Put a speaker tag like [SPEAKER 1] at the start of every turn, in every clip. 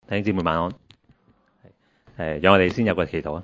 [SPEAKER 1] 弟兄姊妹晚安。讓我哋先有個祈禱啊。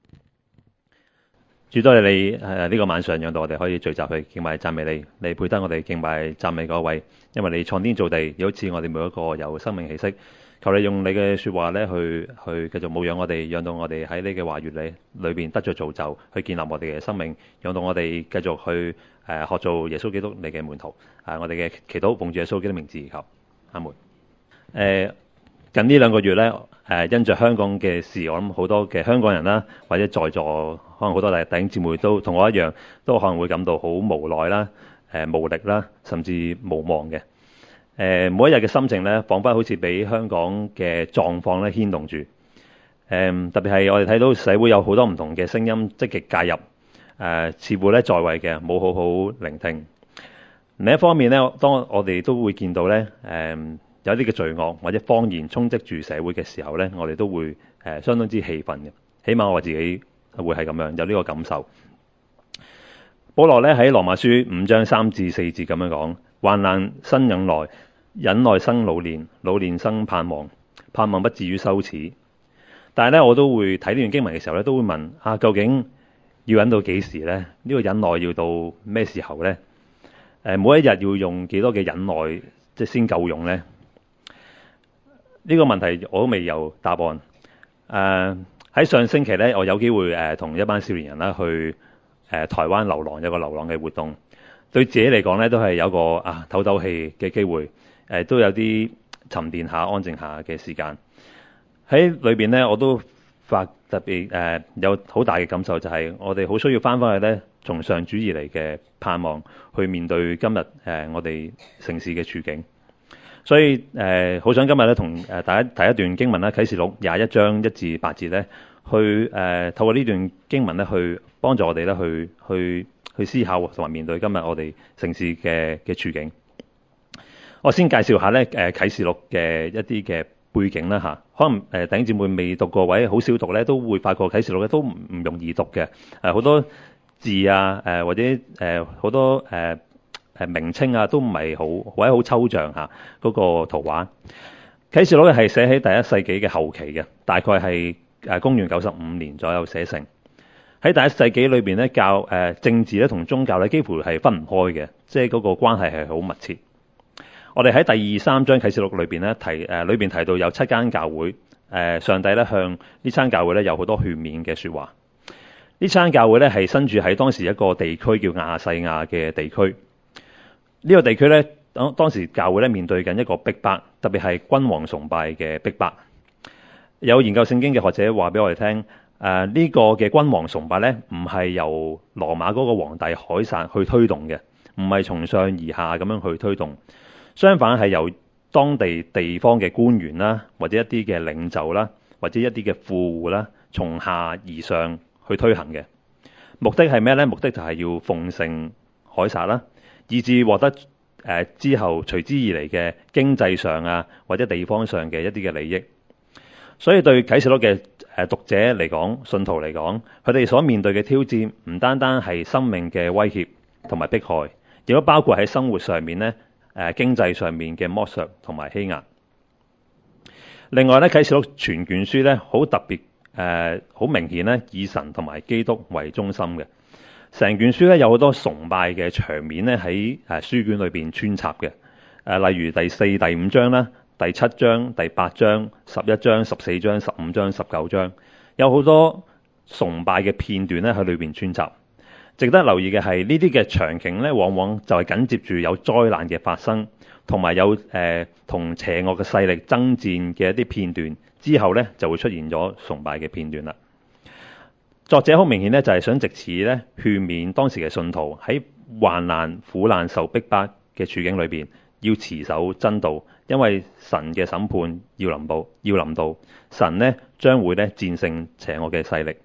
[SPEAKER 1] 主多謝你呢個晚上讓到我哋可以聚集去敬拜讚美你，你配得我哋敬拜讚美嗰位，因為你創天造地，好似我哋每一個有生命氣息。求你用你嘅說話咧去繼續牧養我哋，讓到我哋喺你嘅話語裏邊得着造就，去建立我哋嘅生命，讓到我哋繼續去學做耶穌基督你嘅門徒。我哋嘅祈禱奉主耶穌基督名字而求，阿門。近呢2個月咧，因着香港嘅事，我諗好多嘅香港人啦，或者在座可能好多弟兄姊妹都同我一樣，都可能會感到好無奈啦、無力啦，甚至無望嘅。每一日嘅心情咧，彷彿好似俾香港嘅狀況咧牽動住。特別係我哋睇到社會有好多唔同嘅聲音積極介入，似乎咧在位嘅冇好好聆聽。另一方面咧，當我哋都會見到咧，有啲嘅罪惡或者謊言充斥住社會嘅時候咧，我哋都會相當之氣憤嘅。起碼我自己會係咁樣有呢個感受。保羅咧喺羅馬書5章3至4節咁樣講：患難生忍耐，忍耐生老練，老練生盼望，盼望不至於羞恥。但係咧，我都會睇呢段經文嘅時候咧，都會問究竟要忍到幾時咧？呢個忍耐要到咩時候咧？每一日要用幾多嘅忍耐即係先夠用咧？呢個問題我都未有答案。喺上星期咧，我有機會同一班少年人啦去台灣流浪，有個流浪嘅活動。對自己嚟講咧，都係有個唞唞氣嘅機會，都有啲沉澱下、安靜下嘅時間。喺裏邊咧，我都特別有好大嘅感受，就係我哋好需要翻返去咧，從上主而嚟嘅盼望，去面對今日我哋城市嘅處境。所以好想今日咧同大家睇一段經文啦，《啟示錄》21章1至8節咧，去透過呢段經文咧，去幫助我哋咧去思考同埋面對今日我哋城市嘅處境。我先介紹下咧《啟示錄》嘅一啲嘅背景啦嚇。可能弟兄姊妹未讀過或者好少讀咧，都會發覺《啟示錄》咧都唔容易讀嘅。好多字啊或者好多名稱啊都唔係好或者好抽象嚇嗰個圖畫。啟示錄係寫喺第1世紀嘅後期嘅，大概係公元95年左右寫成。喺第1世紀裏邊咧，政治咧同宗教咧幾乎係分唔開嘅，即係嗰個關係係好密切。我哋喺第2、3章啟示錄裏邊咧裏邊提到有7間教會，上帝咧向呢7間教會咧有好多勸勉嘅説話。呢7間教會咧係身處喺當時一個地區叫亞細亞嘅地區。呢個地區咧當時教會咧面對緊一個逼迫，特別係君王崇拜嘅逼迫。有研究聖經嘅學者話俾我哋聽，呢個嘅君王崇拜咧唔係由羅馬嗰個皇帝凱撒去推動嘅，唔係從上而下咁樣去推動。相反係由當地方嘅官員啦，或者一啲嘅領袖啦，或者一啲嘅富戶啦，從下而上去推行嘅。目的係咩呢？目的就係要奉承凱撒啦，以至獲得之後隨之而嚟嘅經濟上啊，或者地方上嘅一啲嘅利益。所以對啟示錄嘅讀者嚟講，信徒嚟講，佢哋所面對嘅挑戰唔單單係生命嘅威脅同埋迫害，亦都包括喺生活上面呢。經濟上面嘅剝削同埋欺壓。另外咧，啟示錄全卷書咧好特別，好明顯咧以神同埋基督為中心嘅。成卷書咧有好多崇拜嘅場面咧喺書卷裏邊穿插嘅。例如第4、第5章啦、第7章、第8章、11章、14章、15章、19章，有好多崇拜嘅片段咧喺裏邊穿插。值得留意嘅係呢啲嘅場景咧，往往就係緊接住有災難嘅發生，同埋有同邪惡嘅勢力爭戰嘅一啲片段之後咧，就會出現咗崇拜嘅片段啦。作者好明顯咧，就係想藉此咧勸勉當時嘅信徒喺患難、苦難、受逼迫嘅處境裏邊，要持守真道，因為神嘅審判要臨到，神咧將會咧戰勝邪惡嘅勢力。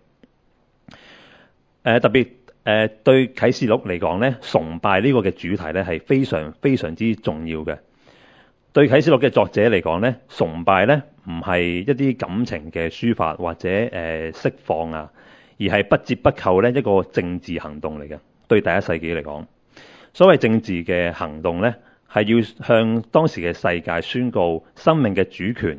[SPEAKER 1] 特別。對啟示錄嚟講咧，崇拜呢個嘅主題咧係非常非常之重要嘅。對啟示錄嘅作者嚟講咧，崇拜咧唔係一啲感情嘅抒發或者釋放啊，而係不折不扣咧一個政治行動嚟嘅。對第1世紀嚟講，所謂政治嘅行動咧，係要向當時嘅世界宣告生命嘅主權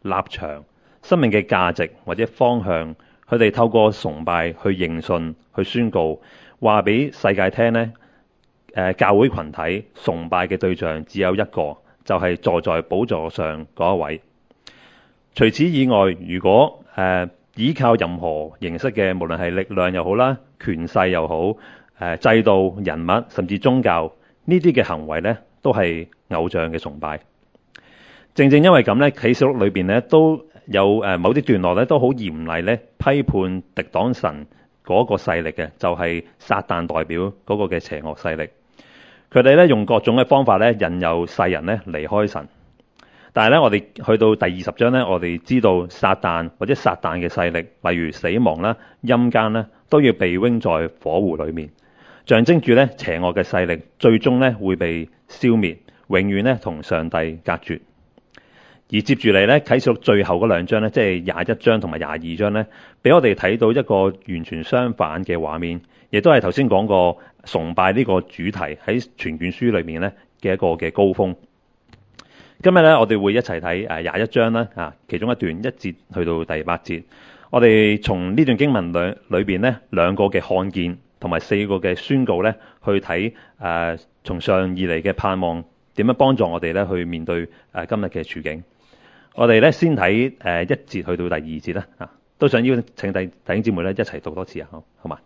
[SPEAKER 1] 立場、生命嘅價值或者方向，佢哋透過崇拜去認信、去宣告，話俾世界聽呢，教會群體崇拜嘅對象只有一個，就係坐在寶座上嗰一位。除此以外，如果依靠任何形式嘅，無論係力量又好啦、權勢又好、制度、人物甚至宗教呢啲嘅行為呢，都係偶像嘅崇拜。正正因為咁呢，啟示錄裏邊呢都有某啲段落呢都好嚴厲呢批判敵擋神嗰個勢力嘅，就係撒旦代表嗰個嘅邪惡勢力。佢哋呢用各種嘅方法呢引誘世人呢離開神。但係咧，我哋去到第20章咧，我哋知道撒旦或者撒旦嘅勢力，例如死亡啦、陰間啦，都要被扔在火湖裏面，象徵住咧邪惡嘅勢力最終咧會被消滅，永遠咧同上帝隔絕。而接住嚟咧，啟示錄最後嗰2章咧，即係21章同埋22章咧，俾我哋睇到一個完全相反嘅畫面，亦都係頭先講過崇拜呢個主題喺全卷書裏面咧嘅一個嘅高峰。今日咧，我哋會一齊睇21章啦，其中一段1節去到第8節。我哋從呢段經文裏邊咧2個嘅看見同埋4個嘅宣告咧，去睇從上而嚟嘅盼望點樣幫助我哋咧去面對今日嘅處境。我哋咧先睇1節去到第2節啦，都想邀請弟兄姊妹咧一齊讀多次好嘛？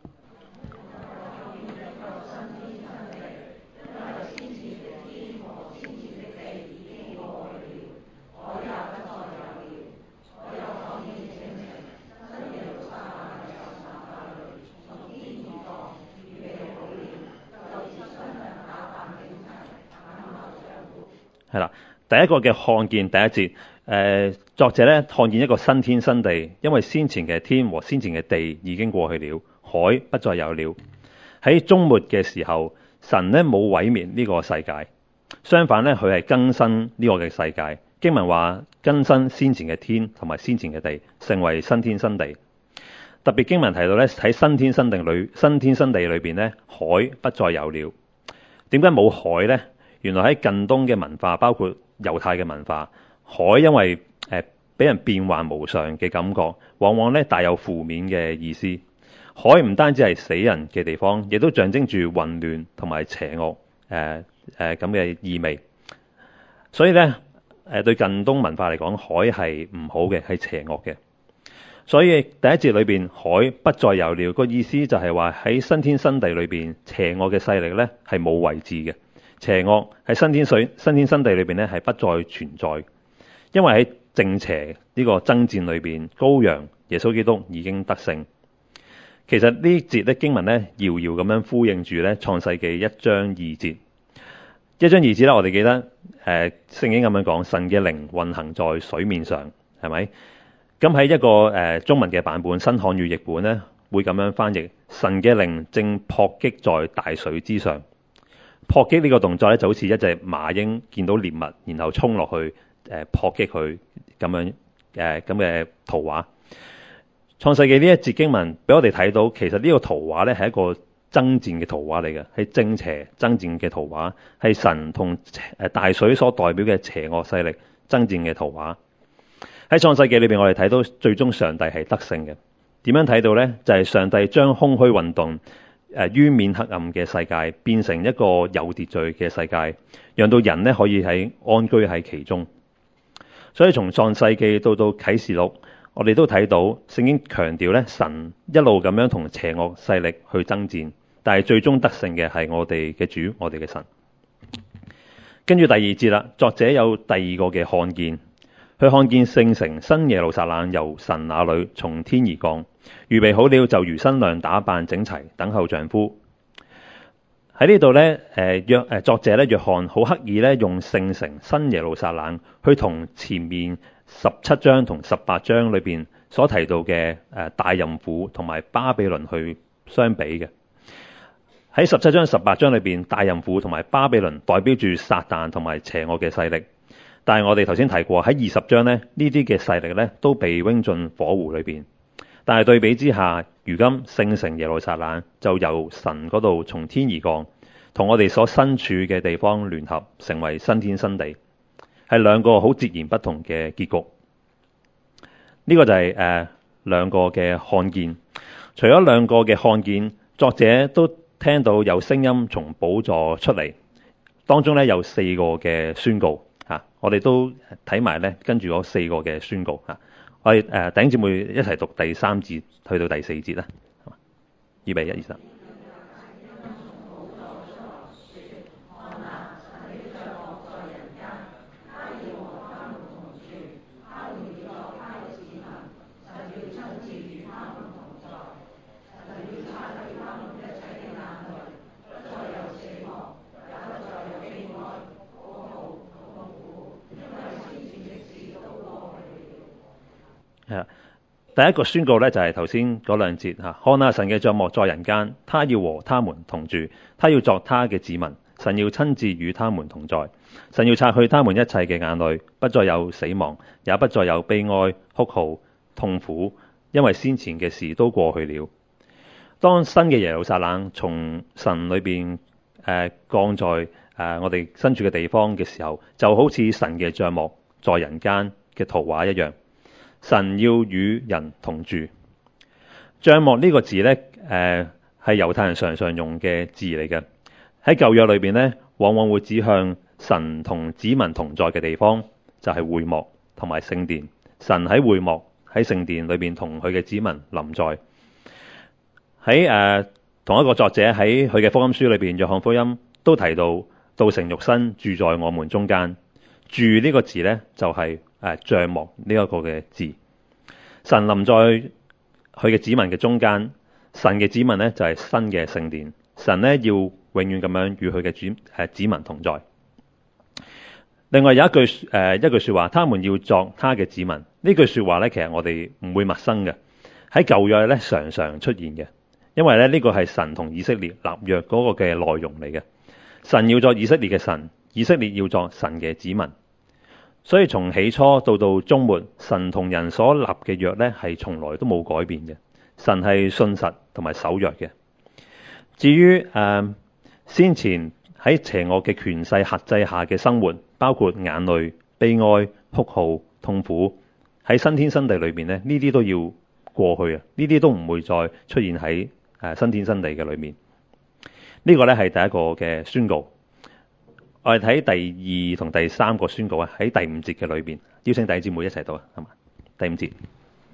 [SPEAKER 1] 係啦，第一個嘅看見第1節，作者咧看見一個新天新地，因為先前嘅天和先前嘅地已經過去了，海不再有了。喺終末嘅時候，神咧冇毀滅呢個世界，相反咧佢係更新呢個嘅世界。經文話更新先前嘅天同埋先前嘅地，成為新天新地。特別經文提到咧喺新天新地裏邊咧，海不再有了。點解冇海呢？原來喺近東嘅文化，包括猶太嘅文化，海因為俾人變幻無常嘅感覺，往往咧帶有負面嘅意思。海唔單止係死人嘅地方，亦都象徵住混亂同埋邪惡咁嘅意味。所以咧對近東文化嚟講，海係唔好嘅，係邪惡嘅。所以第1節裏邊海不再有了，個意思就係話喺新天新地裏邊，邪惡嘅勢力咧係冇位置嘅。邪惡喺新天新地裏邊咧係不再存在，因為喺正邪呢個爭戰裏邊，羔羊耶穌基督已經得勝。其實呢節咧經文咧遙遙咁樣呼應住咧創世記1章2節。1章2節咧，我哋記得聖經咁樣講，神嘅靈運行在水面上，係咪？咁喺一個中文嘅版本，新漢語譯本咧會咁樣翻譯：神嘅靈正撲擊在大水之上。撲擊呢個動作咧就好似一隻馬鷹見到獵物，然後衝落去撲擊佢咁樣咁嘅圖畫。創世記呢一節經文俾我哋睇到，其實呢個圖畫咧係一個爭戰嘅圖畫嚟嘅，係正邪爭戰嘅圖畫，係神同大水所代表嘅邪惡勢力爭戰嘅圖畫。喺創世記裏邊，我哋睇到最終上帝係得勝嘅。點樣睇到呢？就係上帝將空虛運動於面黑暗嘅世界變成一個有秩序嘅世界，讓到人呢可以安居喺其中。所以從創世記到啟示錄，我哋都睇到聖經強調咧，神一路咁樣同邪惡勢力去爭戰，但係最終得勝嘅係我哋嘅主，我哋嘅神。跟住第2節啦，作者有第2個嘅看見，佢看見聖城新耶路撒冷由神那裏從天而降，預備好了，就如新娘打扮整齊，等候丈夫。喺呢度咧，作者咧約翰好刻意咧用聖城新耶路撒冷去同前面17章同18章裏邊所提到嘅大淫婦同埋巴比倫去相比嘅。喺17章18章裏邊，大淫婦同埋巴比倫代表住撒旦同埋邪惡嘅勢力。但係我哋頭先提過喺20章咧，呢啲嘅勢力咧都被扔進火湖裏邊。但係對比之下，如今聖城耶路撒冷就由神嗰度從天而降，同我哋所身處嘅地方聯合，成為新天新地，係2個好截然不同嘅結局。 呢個就係兩個嘅看見。除咗兩個嘅看見，作者都聽到有聲音從寶座出嚟，當中咧有四個嘅宣告嚇，我哋都睇埋咧跟住嗰四個嘅宣告嚇。我哋弟兄姊妹一齊讀第3節去到第4節啦。預備1、2、3。第一個宣告咧就係頭先嗰兩節嚇，看啊，神嘅帳幕在人間，他要和他們同住，他要作他嘅子民，神要親自與他們同在，神要擦去他們一切嘅眼淚，不再有死亡，也不再有悲哀、哭號、痛苦，因為先前嘅事都過去了。當新嘅耶路撒冷從神裏邊降在我哋身處嘅地方嘅時候，就好似神嘅帳幕在人間嘅圖畫一樣。神要與人同住。帳幕呢個字呢，係猶太人常常用嘅字嚟嘅。喺舊約裏邊呢，往往會指向神同子民同在嘅地方，就係會幕同埋聖殿。神喺會幕喺聖殿裏邊同佢嘅子民臨在。喺同一個作者喺佢嘅福音書裏邊，約翰福音都提到道成肉身住在我們中間。住呢個字呢，就係帳幕呢一個嘅字。神臨在佢嘅子民嘅中間，神嘅子民呢，就係新嘅聖殿。神呢，要永遠咁樣與佢嘅子民同在。另外有一句說話，他們要作他嘅子民。呢句說話呢，其實我哋唔會陌生嘅，喺舊約呢，常常出現嘅，因為呢個係神同以色列立約嗰個嘅內容嚟嘅。神要作以色列嘅神，以色列要作神嘅子民。所以從起初到終末，神同人所立嘅約呢，係從來都冇改變嘅。神係信實同埋守約嘅。至於先前喺邪惡嘅權勢轄制下嘅生活，包括眼淚、悲哀、哭號、痛苦，喺新天新地裏邊呢，呢啲都要過去啊！呢啲都唔會再出現喺新天新地嘅裏面。呢個呢係第一個嘅宣告。我哋睇第2同第3個宣告啊，喺第5節嘅裏邊，邀請弟兄姊妹一齊讀啊，係嘛？第5節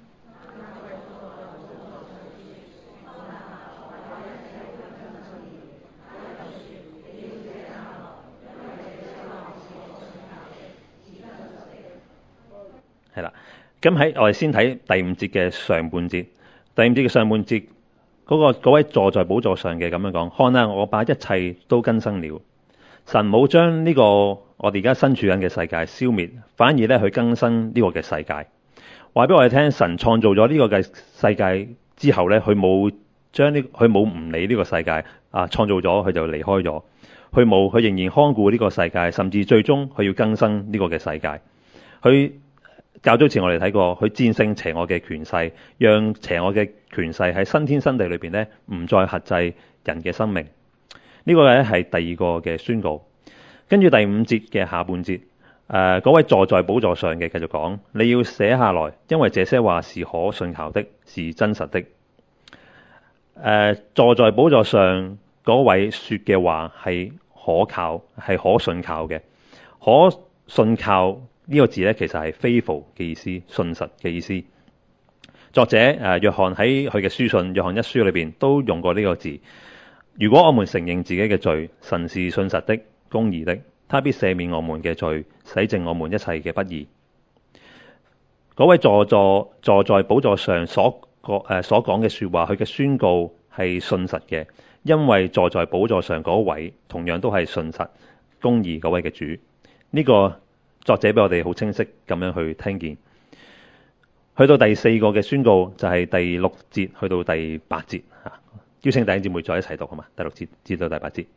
[SPEAKER 1] 係啦。咁喺我哋先睇第5節嘅上半節。第5節嘅上半節嗰位坐在寶座上嘅咁樣講：看啊，我把一切都更新了。神冇將呢個我哋而家身處緊嘅世界消滅，反而咧去更新呢個嘅世界。話俾我哋聽，神創造咗呢個嘅世界之後咧，佢冇唔理呢個世界創造咗佢就離開咗，佢仍然看顧呢個世界，甚至最終佢要更新呢個嘅世界。佢較早前我哋睇過，佢戰勝邪惡嘅權勢，讓邪惡嘅權勢喺新天新地裏邊咧唔再轄制人嘅生命。呢個咧係第2個嘅宣告。跟住第5節嘅下半節，嗰位坐在寶座上嘅繼續講：你要寫下來，因為這些話是可信靠的，是真實的。坐在寶座上嗰位說嘅話係可靠，係可信靠嘅。可信靠呢個字咧，其實係 faithful 嘅意思，信實嘅意思。作者約翰喺佢嘅書信《約翰一書》裏邊都用過呢個字。如果我們承認自己嘅罪，神是信實的、公義的，他必赦免我們嘅罪，洗淨我們一切嘅不義。嗰位坐在寶座上所講嘅說話，佢嘅宣告係信實嘅，因為坐在寶座上嗰位同樣都係信實、公義嗰位嘅主。呢個作者俾我哋好清晰咁樣去聽見。去到第4個嘅宣告就係第6節去到第8節吓。邀請弟兄姊妹再一齊讀好嘛？第6節至到第8節。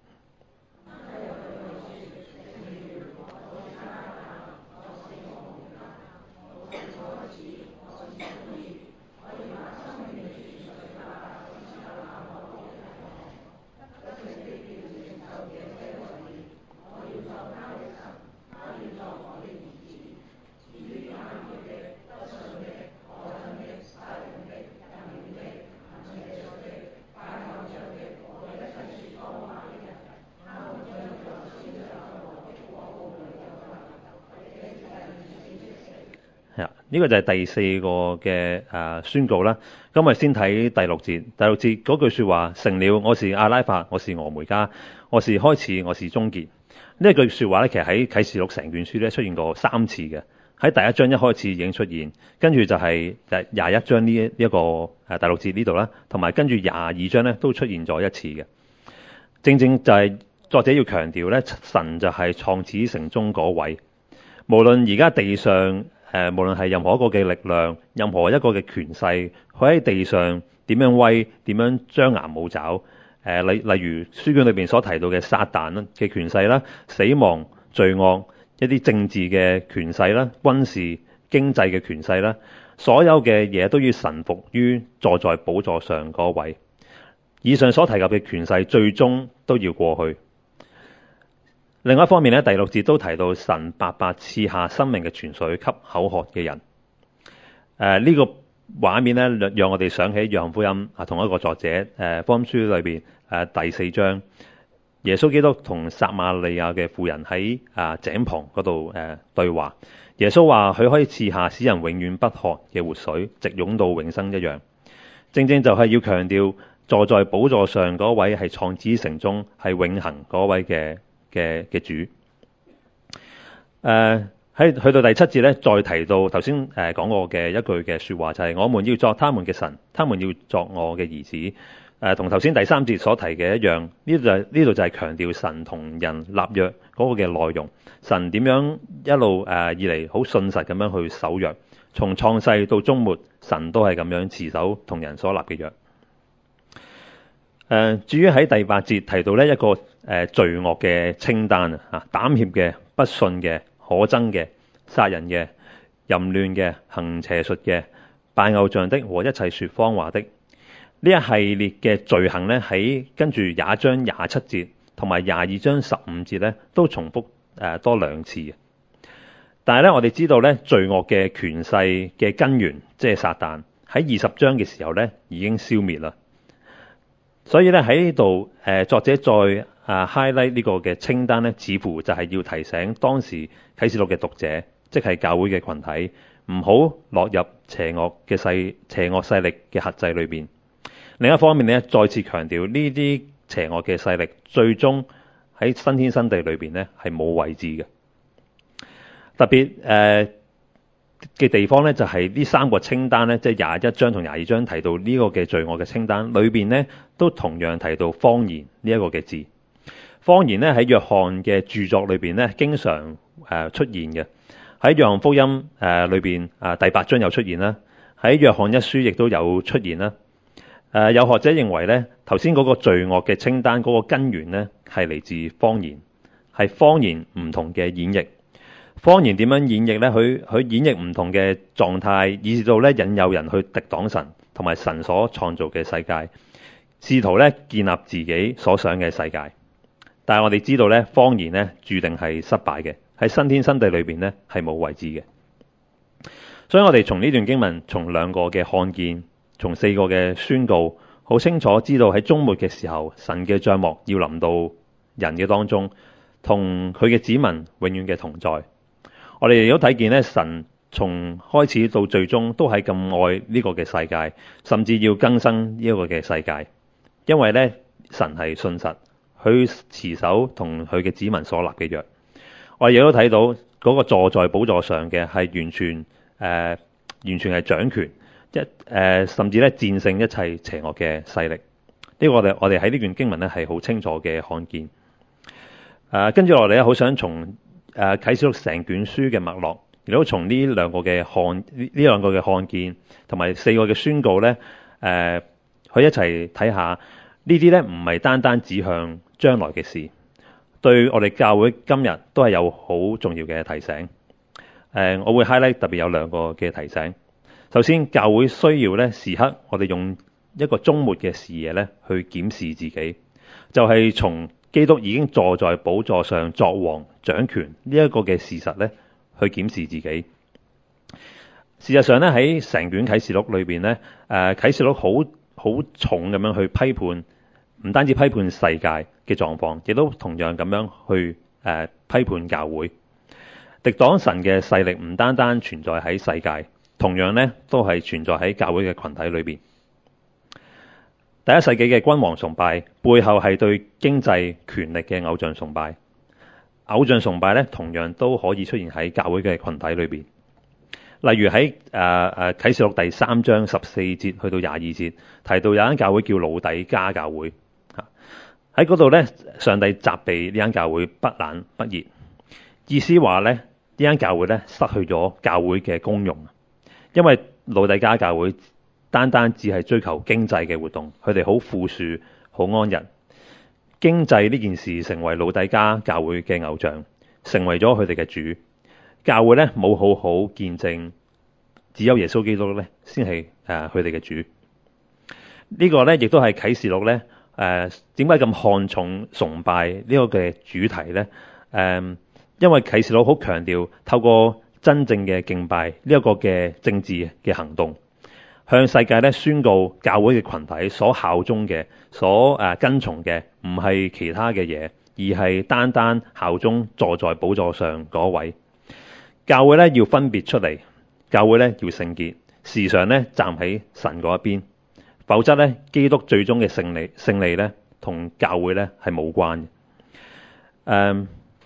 [SPEAKER 1] 係啊，呢個就係第4個嘅宣告啦。咁我哋先睇第6節，第6節嗰句說話，成了，我是阿拉法，我是俄梅加，我是開始，我是終結。呢一句說話咧，其實喺啟示錄成卷書咧出現過3次嘅。喺第1章一開始已經出現，跟住就係21章呢一個第6節呢度啦，同埋跟住22章咧都出現咗1次嘅。正正就係作者要強調咧，神就係創始成終嗰位。無論而家地上無論係任何一個嘅力量，任何一個嘅權勢，佢喺地上點樣威，點樣張牙舞爪，例如書卷裏邊所提到嘅撒旦嘅權勢啦、死亡、罪惡、一啲政治嘅權勢啦、軍事、經濟嘅權勢啦，所有嘅嘢都要臣服於坐在寶座上嗰位。以上所提及嘅權勢最終都要過去。另外一方面咧，第6節都提到神白白賜下生命嘅泉水給口渴嘅人。呢個畫面咧，讓我哋想起約翰福音同一個作者福音書裏邊第4章，耶穌基督同撒瑪利亞嘅婦人喺井旁嗰度對話。耶穌話佢可以賜下使人永遠不渴嘅活水，直湧到永生一樣。正正就係要強調坐在寶座上嗰位係創始成終係永恆嗰位嘅主。喺去到第7節咧，再提到頭先講過嘅一句嘅說話，就係我們要作他們嘅神，他們要作我嘅兒子。同頭先第3節所提嘅一樣，呢度就係強調神同人立約嗰個嘅內容。神點樣一路以嚟好信實咁樣去守約，從創世到終末，神都係咁樣持守同人所立嘅約。至於喺第8節提到呢一個罪惡嘅清單啊，膽怯嘅、不信嘅、可憎嘅、殺人嘅、淫亂嘅、行邪術嘅、拜偶像的和一切說謊話的，呢一系列嘅罪行咧，喺跟住21章27節同埋22章15節咧都重複多2次嘅。但係咧，我哋知道咧，罪惡嘅權勢嘅根源即係撒旦喺20章嘅時候咧已經消滅啦。所以咧喺呢度作者再highlight 呢個嘅清單咧，似乎就係要提醒當時啟示錄嘅讀者，即係教會嘅群體，唔好落入邪惡勢力嘅轄制裏邊。另一方面咧，再次強調呢啲邪惡嘅勢力最終喺新天新地裏邊咧係冇位置嘅。特別嘅地方咧，就係呢3個清單咧，即係21章同22章提到呢個嘅罪惡嘅清單裏邊咧，都同樣提到謊言呢一個嘅字。謊言咧喺約翰嘅著作裏邊咧，經常出現嘅。喺約翰福音裏邊第8章有出現啦，喺約翰一書亦都有出現啦。有學者認為咧，頭先嗰個罪惡嘅清單嗰個根源咧係嚟自謊言，係謊言唔同嘅演繹。謊言點樣演繹咧？佢演繹唔同嘅狀態，以至到咧引誘人去敵擋神同埋神所創造嘅世界，試圖咧建立自己所想嘅世界。但係我哋知道咧，謊言咧注定係失敗嘅，喺新天新地裏邊咧係冇位置嘅。所以我哋從呢段經文，從2個嘅看見，從4個嘅宣告，好清楚知道喺終末嘅時候，神嘅帳幕要臨到人嘅當中，同佢嘅子民永遠嘅同在。我哋亦都睇見咧，神從開始到最終都係咁愛呢個嘅世界，甚至要更新呢一個嘅世界。因為咧，神係信實，佢持守同佢嘅子民所立嘅約。我哋亦都睇到嗰個坐在寶座上嘅係完全係掌權，甚至咧戰勝一切邪惡嘅勢力。呢個我哋喺呢段經文咧係好清楚嘅看見。跟住落嚟咧，好想從啟示錄成卷書嘅脈絡，亦都從呢兩個嘅看見，同埋4個嘅宣告咧，去一齊睇下呢啲咧，唔係單單指向將來嘅事，對我哋教會今日都係有好重要嘅提醒。我會 highlight 特別有2個嘅提醒。首先，教會需要咧時刻我哋用一個終末嘅視野咧去檢視自己，就係從基督已經坐在寶座上作王掌權呢一個嘅事實咧，去檢視自己。事實上咧，喺成卷啟示錄裏邊咧，啟示錄好重咁樣去批判，唔單止批判世界嘅狀況，亦都同樣咁樣去批判教會。 敵擋神嘅勢力唔單單存在喺世界，同樣咧都係存在喺教會嘅群體裏邊。第一世紀嘅君王崇拜背後係對經濟權力嘅偶像崇拜。偶像崇拜咧同樣都可以出現喺教會嘅群體裏邊。例如喺啟示錄第3章14節去到22節提到有間教會叫老底嘉教會，喺嗰度咧上帝責備呢間教會不冷不熱，意思話咧呢間教會咧失去咗教會嘅功用，因為老底嘉教會單單只係追求經濟嘅活動，佢哋好富庶好安逸，經濟呢件事成為老底嘉教會嘅偶像，成為咗佢哋嘅主。教會咧冇好好見證，只有耶穌基督咧先係佢哋嘅主。呢個咧亦都係啟示錄咧點解咁看重崇拜呢個嘅主題咧？因為啟示錄好強調透過真正嘅敬拜呢一個嘅政治嘅行動，向世界咧宣告教會嘅群體所效忠嘅、所跟從嘅唔係其他嘅嘢，而係單單效忠坐在寶座上嗰位。教會咧要分別出嚟，教會咧要聖潔，時常咧站喺神嗰一邊，否則咧基督最終嘅勝利咧同教會咧係冇關嘅。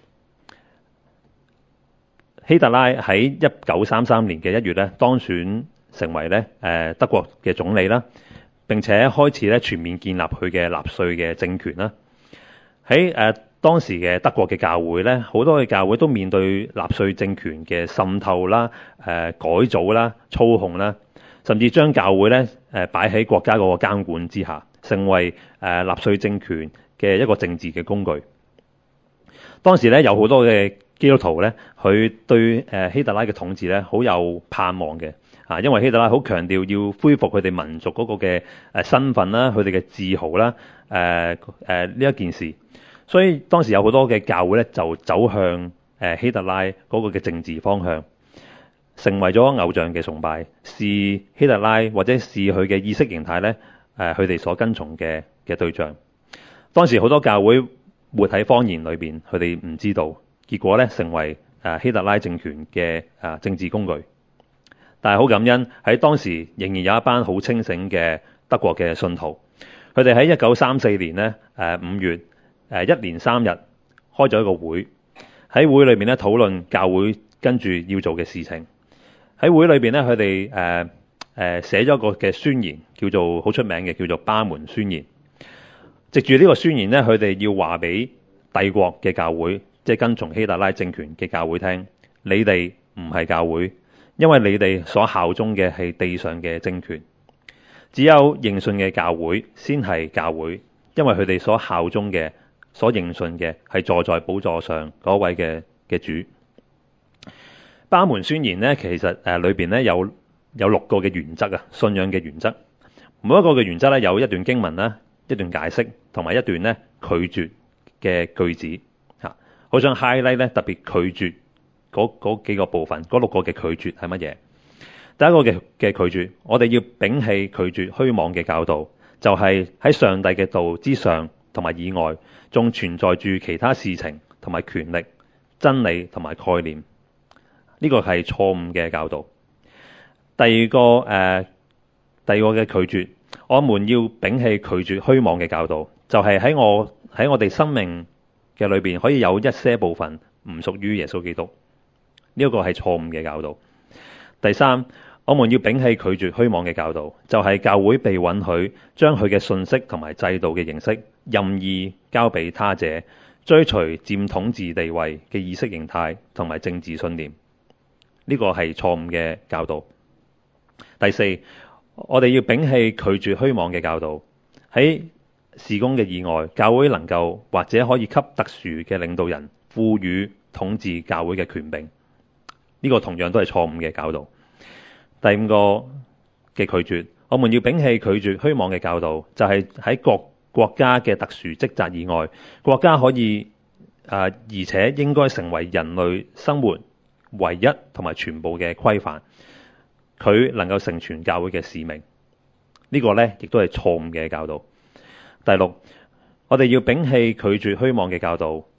[SPEAKER 1] 希特拉喺1933年嘅1月咧當選成為咧德國嘅總理啦，並且開始咧全面建立佢嘅納粹嘅政權啦。喺當時嘅德國嘅教會咧，好多嘅教會都面對納粹政權嘅滲透啦、改組啦、操控啦，甚至將教會咧擺喺國家嗰個監管之下，成為納粹政權嘅一個政治嘅工具。當時咧有好多嘅基督徒咧，佢對希特拉嘅統治咧好有盼望嘅，因為希特拉好強調要恢復佢哋民族嗰個嘅身份啦、佢哋嘅自豪啦，呢一件事。所以當時有好多嘅教會咧就走向希特拉嗰個嘅政治方向，成為咗偶像嘅崇拜，視希特拉或者視佢嘅意識形態咧佢哋所跟從嘅對象。當時好多教會活喺謊言裏邊，佢哋唔知道，結果咧成為希特拉政權嘅政治工具。但係好感恩喺當時仍然有一班好清醒嘅德國嘅信徒，佢哋喺1934年咧5月1連3日開咗一個會，喺會裏面咧討論教會跟住要做嘅事情。喺會裏邊咧佢哋寫咗一個嘅宣言，叫做好出名嘅，叫做巴門宣言。藉住呢個宣言咧，佢哋要話俾帝國嘅教會，即係跟從希特拉政權嘅教會聽，你哋唔係教會，因為你哋所效忠嘅係地上嘅政權，只有認信嘅教會先係教會，因為佢哋所效忠嘅、所認信嘅係坐在寶座上嗰位嘅主。巴門宣言咧，其實裏邊咧有6個嘅原則啊，信仰嘅原則。每一個嘅原則咧有一段經文啦，一段解釋，同埋一段咧拒絕嘅句子嚇。好想 highlight 咧特別拒絕嗰幾個部分，嗰6個嘅拒絕係乜嘢？第一個嘅拒絕，我哋要摒棄拒絕虛妄嘅教導，就係喺上帝嘅道之上同埋以外，仲存在住其他事情同埋權力、真理同埋概念。呢個係錯誤嘅教導。第二個嘅拒絕，我們要摒棄拒絕虛妄嘅教導，就係喺我哋生命嘅裏邊可以有一些部分唔屬於耶穌基督。呢個係錯誤嘅教導。第三，我們要摒棄拒絕虛妄嘅教導，就係教會被允許將佢嘅信息同埋制度嘅形式任意交俾他者，追隨佔統治地位嘅意識形態同埋政治信念。呢個係錯誤嘅教導。第四，我哋要摒棄拒絕虛妄嘅教導。喺事工嘅以外，教會能夠或者可以給特殊嘅領導人賦予統治教會嘅權柄。呢個同樣都係錯誤嘅教導。第五個嘅拒絕，我們要摒棄拒絕虛妄嘅教導，就係喺國家嘅特殊職責以外，國家可以而且應該成為人類生活唯一同埋全部嘅規範，佢能夠成全教會嘅使命。呢個呢亦都係錯誤嘅教導。第六，我哋要摒棄拒絕虛妄嘅教導，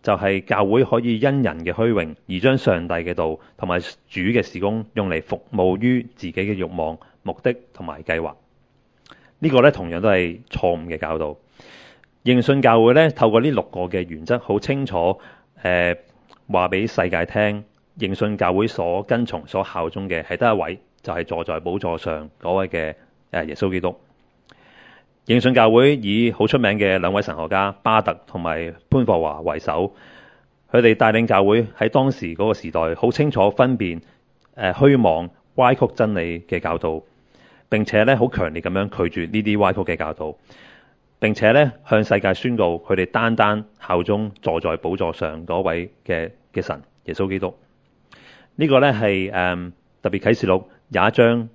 [SPEAKER 1] 就係教會可以因人嘅虛榮而將上帝嘅道同埋主嘅事工用嚟服務於自己嘅慾望、目的同埋計劃。呢個咧同樣都係錯誤嘅教導。認信教會咧透過呢6個嘅原則，好清楚話俾世界聽，認信教會所跟從、所效忠嘅係得一位，就係坐在寶座上嗰位嘅耶穌基督。認信教會以好出名嘅2位神學家巴特同埋潘霍華為首，佢哋帶領教會喺當時嗰個時代好清楚分辨虛妄、歪曲真理嘅教導，並且咧好強烈咁樣拒絕呢啲歪曲嘅教導，並且咧向世界宣告佢哋單單效忠坐在寶座上嗰位嘅神耶穌基督。呢個咧係特別啟示錄21章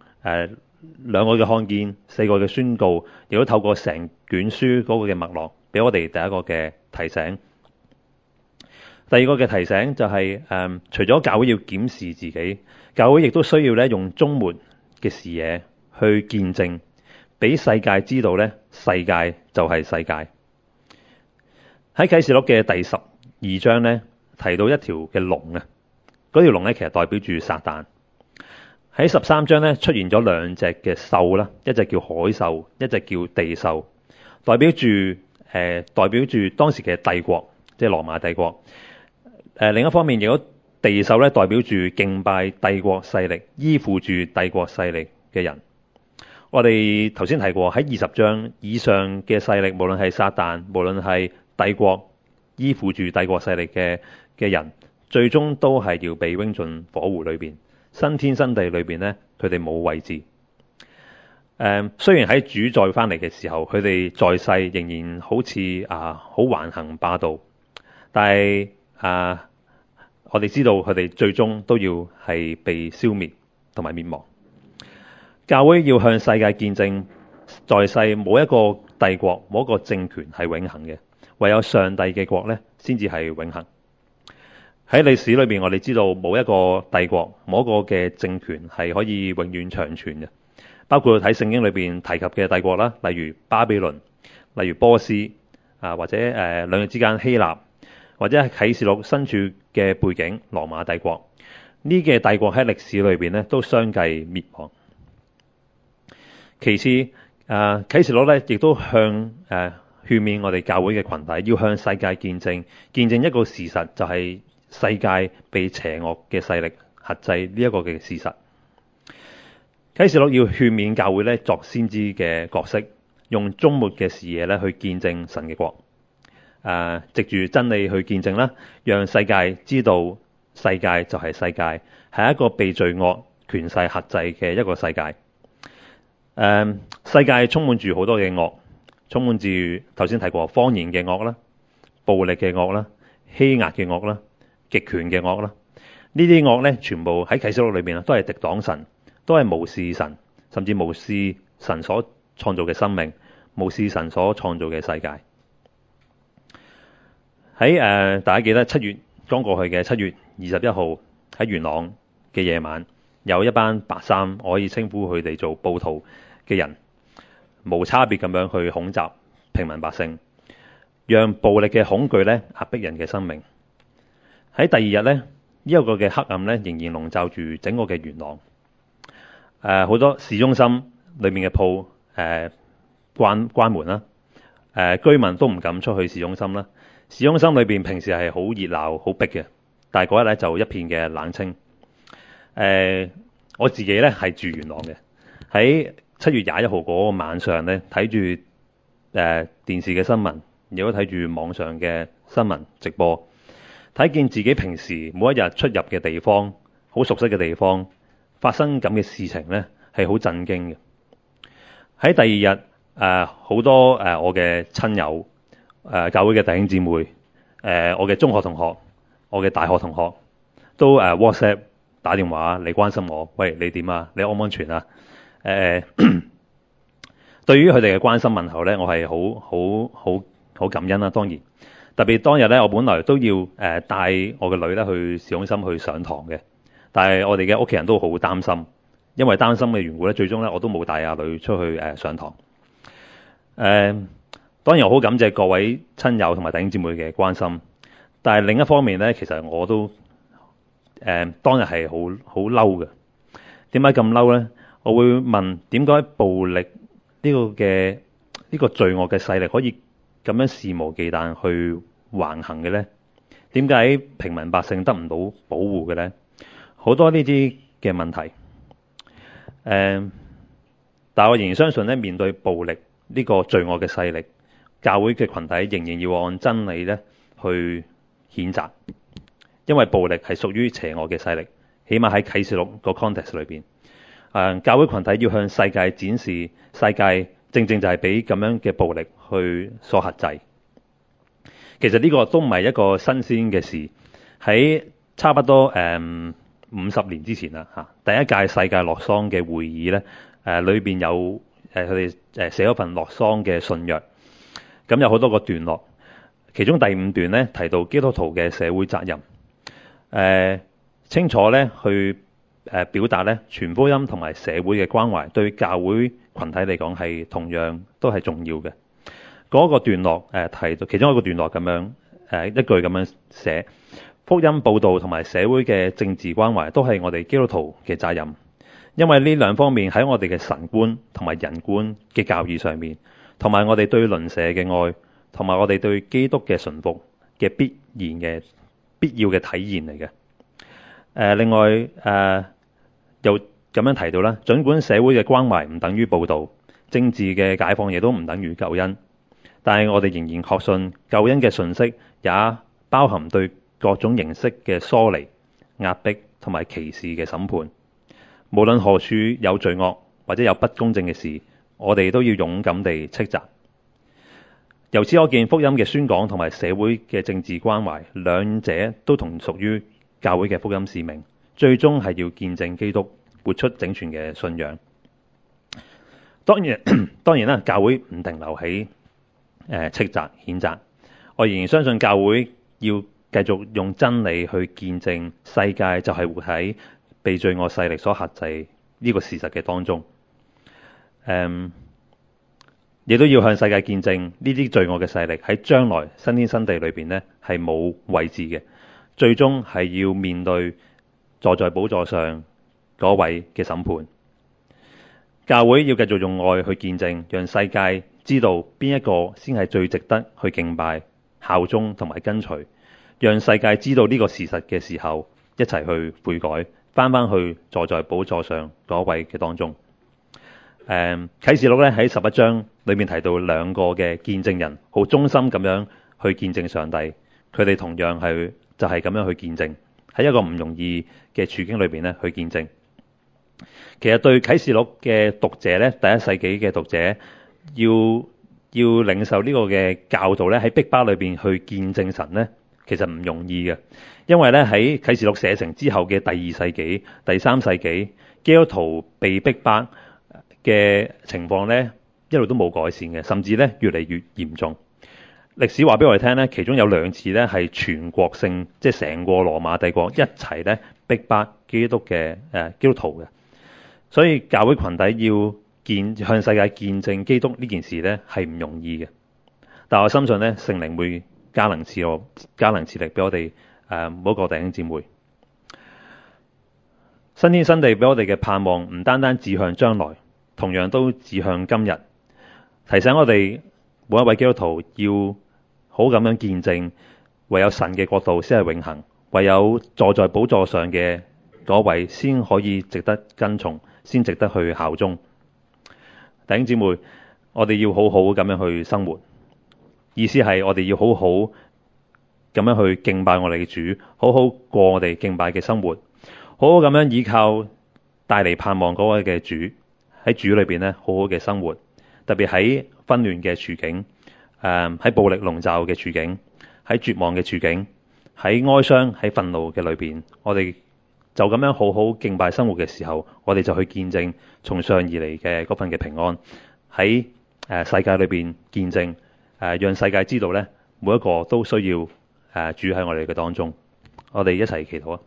[SPEAKER 1] 2個嘅看見，4個嘅宣告，亦都透過成卷書嗰個嘅脈絡，俾我哋第一個嘅提醒。第二個嘅提醒就係除咗教會要檢視自己，教會亦都需要咧用終末嘅視野去見證，俾世界知道咧世界就係世界。喺啟示錄嘅第12章咧提到一條嘅龍啊，嗰條龍咧其實代表住撒旦。喺13章咧出現咗2隻嘅獸啦，一隻叫海獸，一隻叫地獸，代表住當時嘅帝國，即係羅馬帝國。另一方面，如果地獸咧代表住敬拜帝國勢力、依附住帝國勢力嘅人。我哋頭先提過喺20章以上嘅勢力，無論係撒旦，無論係帝國依附住帝國勢力嘅人，最終都係要被扔進火湖裏邊。新天新地裏邊咧，佢哋冇位置。雖然喺主再翻嚟嘅時候，佢哋在世仍然好似好橫行霸道，但係我哋知道佢哋最終都要係被消滅同埋滅亡。教會要向世界見證，在世冇一個帝國、冇一個政權係永恆嘅，唯有上帝嘅國咧先至係永恆。喺歷史裏邊，我哋知道冇一個帝國、冇一個嘅政權係可以永遠長存嘅。包括喺聖經裏邊提及嘅帝國啦，例如巴比倫、例如波斯或者兩者之間希臘，或者係啟示錄身處嘅背景羅馬帝國。呢嘅帝國喺歷史裏邊咧都相繼滅亡。其次，啟示錄咧亦都向勸勉我哋教會嘅群體，要向世界見證一個事實，就係世界被邪惡嘅勢力轄制呢一個嘅事實。啟示錄要勸勉教會咧作先知嘅角色，用終末嘅視野咧去見證神嘅國，藉住真理去見證啦，讓世界知道世界就係世界，係一個被罪惡權勢轄制嘅一個世界。世界充滿住好多嘅惡，充滿住頭先提過謊言嘅惡啦、暴力嘅惡啦、欺壓嘅惡啦、極權嘅惡啦。呢啲惡咧，全部喺啟示錄裏邊都係敵擋神，都係無視神，甚至無視神所創造嘅生命，無視神所創造嘅世界。喺大家記得7月剛過去嘅7月21號喺元朗嘅夜晚，有一班白衫，我可以稱呼佢哋做暴徒嘅人，無差別咁樣去恐襲平民百姓，讓暴力嘅恐懼咧壓迫人嘅生命。喺第二日咧，呢一個嘅黑暗咧仍然籠罩住整個嘅元朗。好多市中心裏面嘅鋪關門啦，居民都唔敢出去市中心啦。市中心裏邊平時係好熱鬧、好逼嘅，但係嗰日咧就一片嘅冷清。我自己咧係住元朗嘅，喺7月21號嗰個晚上咧睇住電視嘅新聞，亦都睇住網上嘅新聞直播，睇見自己平時每一日出入嘅地方，好熟悉嘅地方發生咁嘅事情咧，係好震驚嘅。喺第二日好多我嘅親友、教會嘅弟兄姊妹、我嘅中學同學、我嘅大學同學都WhatsApp 打電話嚟關心我，喂，你點啊？你安唔安全啊？對於佢哋嘅關心問候咧，我係好感恩啦。當然，特別當日咧，我本來都要帶我嘅女咧去市中心去上堂嘅，但係我哋嘅屋企人都好擔心，因為擔心嘅緣故咧，最終咧我都冇帶阿女出去上堂。當然我好感謝各位親友同埋弟兄姊妹嘅關心， 但係另一方面咧，其實我都當日係好嬲嘅。點解咁嬲咧？我會問點解暴力呢個罪惡嘅勢力可以咁樣肆無忌憚去橫行嘅咧？點解平民百姓得唔到保護嘅咧？好多呢啲嘅問題。但我仍然相信咧，面對暴力呢個罪惡嘅勢力，教會嘅群體仍然要按真理咧去譴責，因為暴力係屬於邪惡嘅勢力。起碼喺啟示錄個 context 裏邊，教會群體要向世界展示，世界正正就係俾咁樣嘅暴力去所轄制。其實呢個都唔係一個新鮮嘅事，喺差不多50年之前啦嚇，第一屆世界洛桑嘅會議咧，裏邊有佢哋寫咗份洛桑嘅信約，咁有好多個段落，其中第5段咧提到基督徒嘅社會責任，清楚咧去表達咧傳福音同埋社會嘅關懷，對教會群體嚟講係同樣都係重要嘅。嗰個段落提到其中一個段落咁樣一句咁樣寫：福音報導同埋社會嘅政治關懷都係我哋基督徒嘅責任，因為呢兩方面喺我哋嘅神觀同埋人觀嘅教義上面，同埋我哋對鄰舍嘅愛，同埋我哋對基督嘅順服嘅必要嘅體現嚟嘅。另外又咁樣提到啦，儘管社會嘅關懷唔等於報導，政治嘅解放亦都唔等於救恩，但係我哋仍然確信救恩嘅訊息也包含對各種形式嘅疏離、壓迫同埋歧視嘅審判。無論何處有罪惡或者有不公正嘅事，我哋都要勇敢地斥責。由此可見，福音嘅宣講同埋社會嘅政治關懷，兩者都同屬於教會嘅福音使命，最終係要見證基督，活出整全嘅信仰。當然啦，教會唔停留喺斥責、譴責。我仍然相信教會要繼續用真理去見證世界就係活喺被罪惡勢力所轄制呢個事實嘅當中。亦都要向世界見證呢啲罪惡嘅勢力喺將來新天新地裏邊呢係冇位置嘅，最終係要面對坐在寶座上嗰位嘅審判。教會要繼續用愛去見證，讓世界知道邊一個先係最值得去敬拜、效忠同埋跟隨，讓世界知道呢個事實嘅時候，一齊去悔改，翻去坐在寶座上嗰位嘅當中。啟示錄咧喺11章裏面提到兩個嘅見證人，好忠心咁樣去見證上帝，佢哋同樣就係咁樣去見證，喺一個唔容易嘅處境裏邊咧去見證。其實對啟示錄嘅讀者咧，第一世紀嘅讀者要領受呢個嘅教導咧，喺逼迫裏邊去見證神咧，其實唔容易嘅，因為咧喺啟示錄寫成之後嘅第2世紀、第3世紀，基督徒被逼迫嘅情況咧一路都冇改善嘅，甚至咧越嚟越嚴重。歷史話俾我哋聽咧，其中有2次咧係全國性，即係成個羅馬帝國一齊咧逼迫基督徒嘅。所以教會群體要向世界見證基督呢件事咧係唔容易嘅。但我深信咧聖靈會加能賜力俾我哋每一個弟兄姊妹。新天新地俾我哋嘅盼望唔單單指向將來，同樣都指向今日，提醒我哋每一位基督徒要好咁樣見證，唯有神嘅國度先係永恆，唯有坐在寶座上嘅嗰位先可以值得跟從，先值得去效忠。弟兄姊妹，我哋要好好咁樣去生活，意思係我哋要好好咁樣去敬拜我哋嘅主，好好過我哋敬拜嘅生活，好好咁樣依靠帶嚟盼望嗰位嘅主，喺主裏邊咧好好嘅生活，特別喺紛亂嘅處境，喺暴力籠罩嘅處境，喺絕望嘅處境，喺哀傷喺憤怒嘅裏邊，我哋就咁樣好好敬拜生活嘅時候，我哋就去見證從上而嚟嘅嗰份嘅平安，喺世界裏邊見證，讓世界知道咧每一個都需要主喺我哋嘅當中。我哋一齊祈禱啊！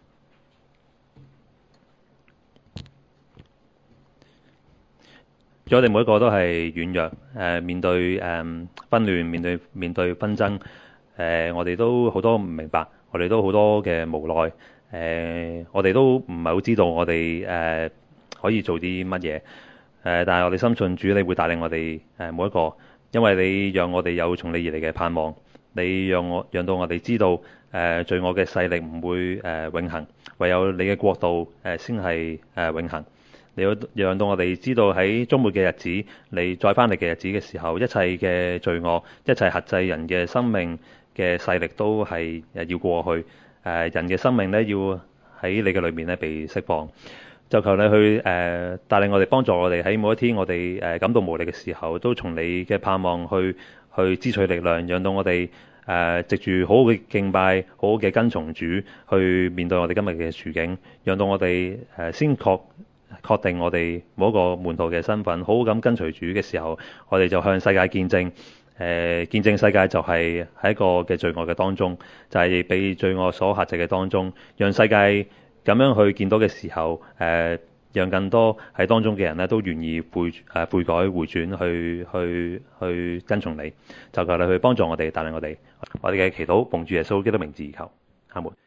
[SPEAKER 1] 我哋每一個都係軟弱，面對紛亂，面對紛爭， 我哋都好多唔明白，我哋都好多嘅無奈，我哋都唔係好知道我哋可以做啲乜嘢，但係我哋深信主你會帶領我哋每一個，因為你讓我哋有從你而嚟嘅盼望，你讓到我哋知道罪惡嘅勢力唔會永恆，唯有你嘅國度先係永恆。你要讓到我哋知道喺終末嘅日子，你再翻嚟嘅日子嘅時候，一切嘅罪惡，一切轄制人嘅生命嘅勢力都係要過去，人嘅生命咧要喺你嘅裏面咧被釋放。就求你去帶領我哋，幫助我哋喺每一天我哋感到無力嘅時候，都從你嘅盼望去支取力量，讓到我哋藉住好好嘅敬拜，好好嘅跟從主，去面對我哋今日嘅處境，讓到我哋先確定我哋每一個門徒嘅身份，好好咁跟隨主嘅時候，我哋就向世界見證，見證世界就係喺一個嘅罪惡嘅當中，就係被罪惡所轄制嘅當中，讓世界咁樣去見到嘅時候，讓更多喺當中嘅人咧都願意悔改回轉去跟從你，就求你去幫助我哋，帶領我哋，我哋嘅祈禱奉主耶穌基督名字而求，阿門。